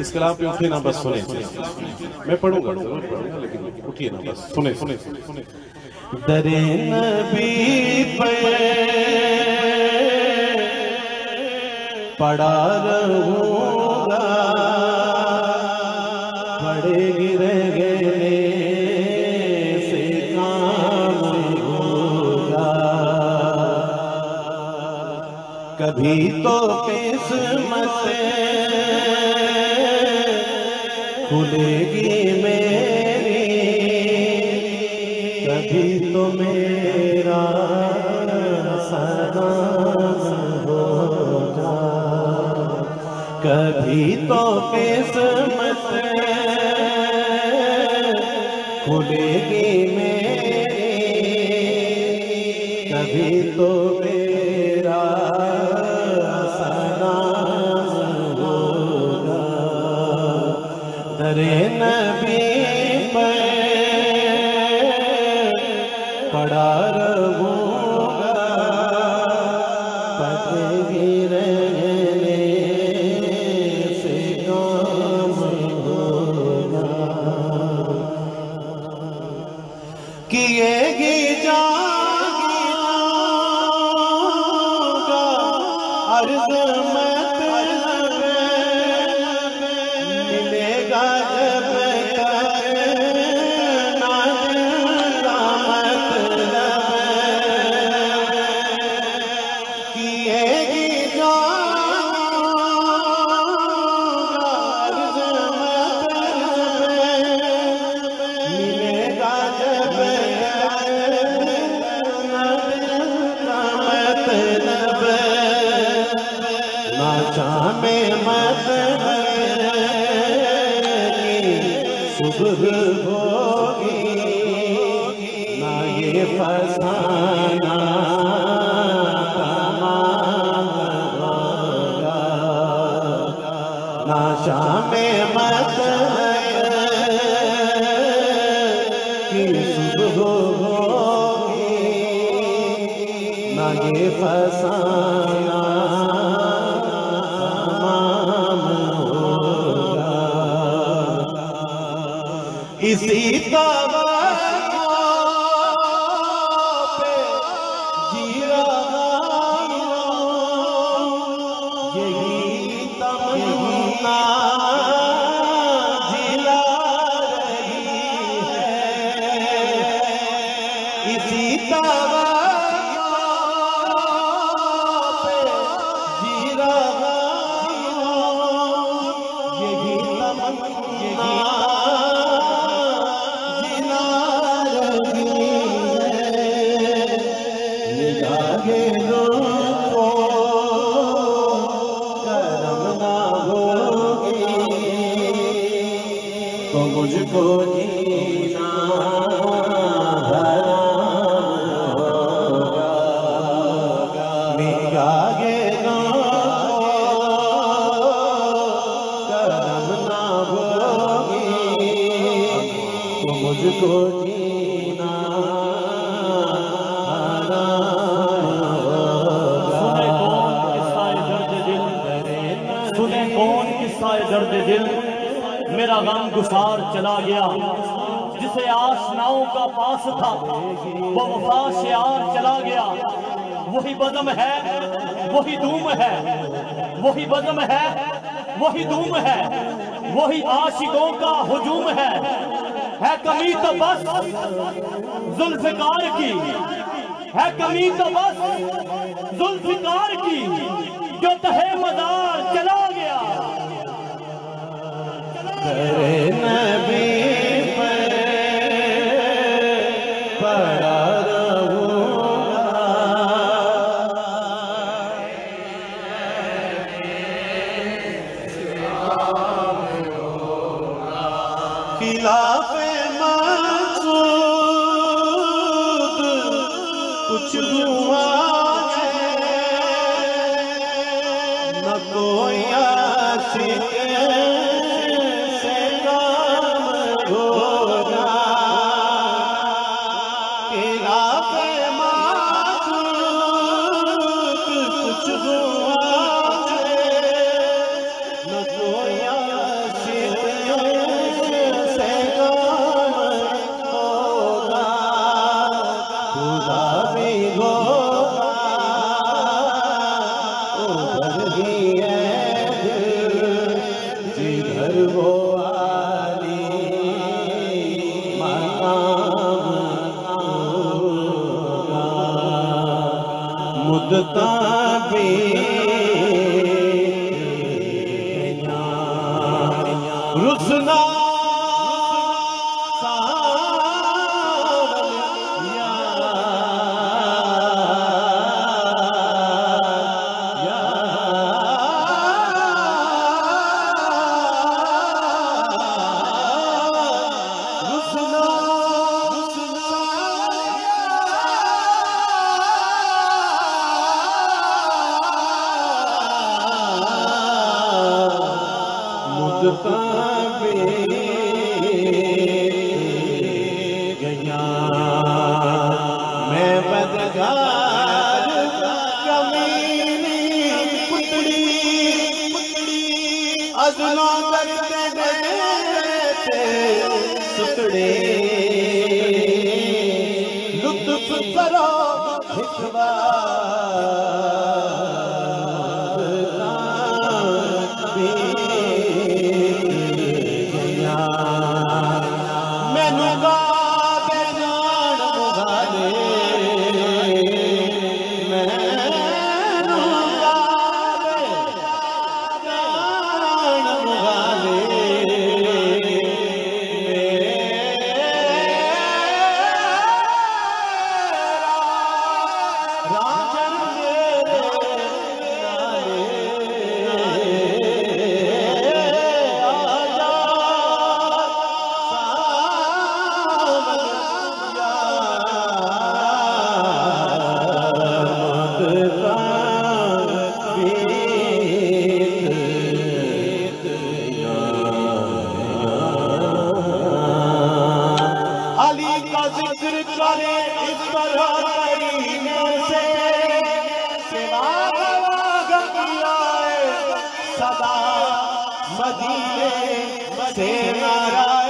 इस कलाम पे उठिए ना, बस सुने। मैं पढ़ूंगा, जरूर पढ़ूंगा, लेकिन उठिए ना, बस सुने सुने सुने। दरे नबी पे पड़ा रहूंगा, पड़ेगी रहने से काम होगा। कभी तो किस्मत खुलेगी मेरी, कभी तो मेरा सलाम होगा। कभी तो किस्मत खुलेगी मेरी, कभी तो मेरा सलाम होगा। दरे नबी पे पड़ा रहूंगा, पड़ेगी रहने से काम होगा। किएगी जाऊंगा अर्ज़ मतलब, मिलेगा जब करना दिल का मतलब। किएगी जाऊंगा अर्ज़ मतलब, मिलेगा जब करना दिल का मतलब। ना चाहे मत सुबह होगी, ना ये फसाना तमाम होगा। ना शाम मत कि सुबह होगी, ना ये फसाना तमाम होगा। इसी तवक्को पे जी रहा हूँ, यही तमन्ना जिला रही है। इसी तवक्को पे जी रहा हूँ, यही तमन्ना तो मुझको जीना हराम होगा। निगाहे करम ना होगी, तो मुझको जीना हराम होगा। सुने कौन किस्सा दर्द दिल, मेरा गम गुसार चला गया। जिसे आशनाओं का पास था वो वफा शियार चला गया। वही बज़म है वही धूम है, वही बज़म है वही धूम है, वही आशिकों का हुजूम है कमी तो बस जुल्फ़िकार की, है कमी तो बस जुल्फ़िकार की, जो तहे मज़ार चला गया। दरे नबी पे पड़ा रहूंगा, खिलाफे मक़सूद कुछ हुआ न कोई आशिक से काम मुद्दता भी रुसना मैं बदगार कमीनी पुतली अज़ला करते देते सुतड़े लुत्फ करो जिक्र करे इस तरह करीने से सिवा सदा मदीने से नारा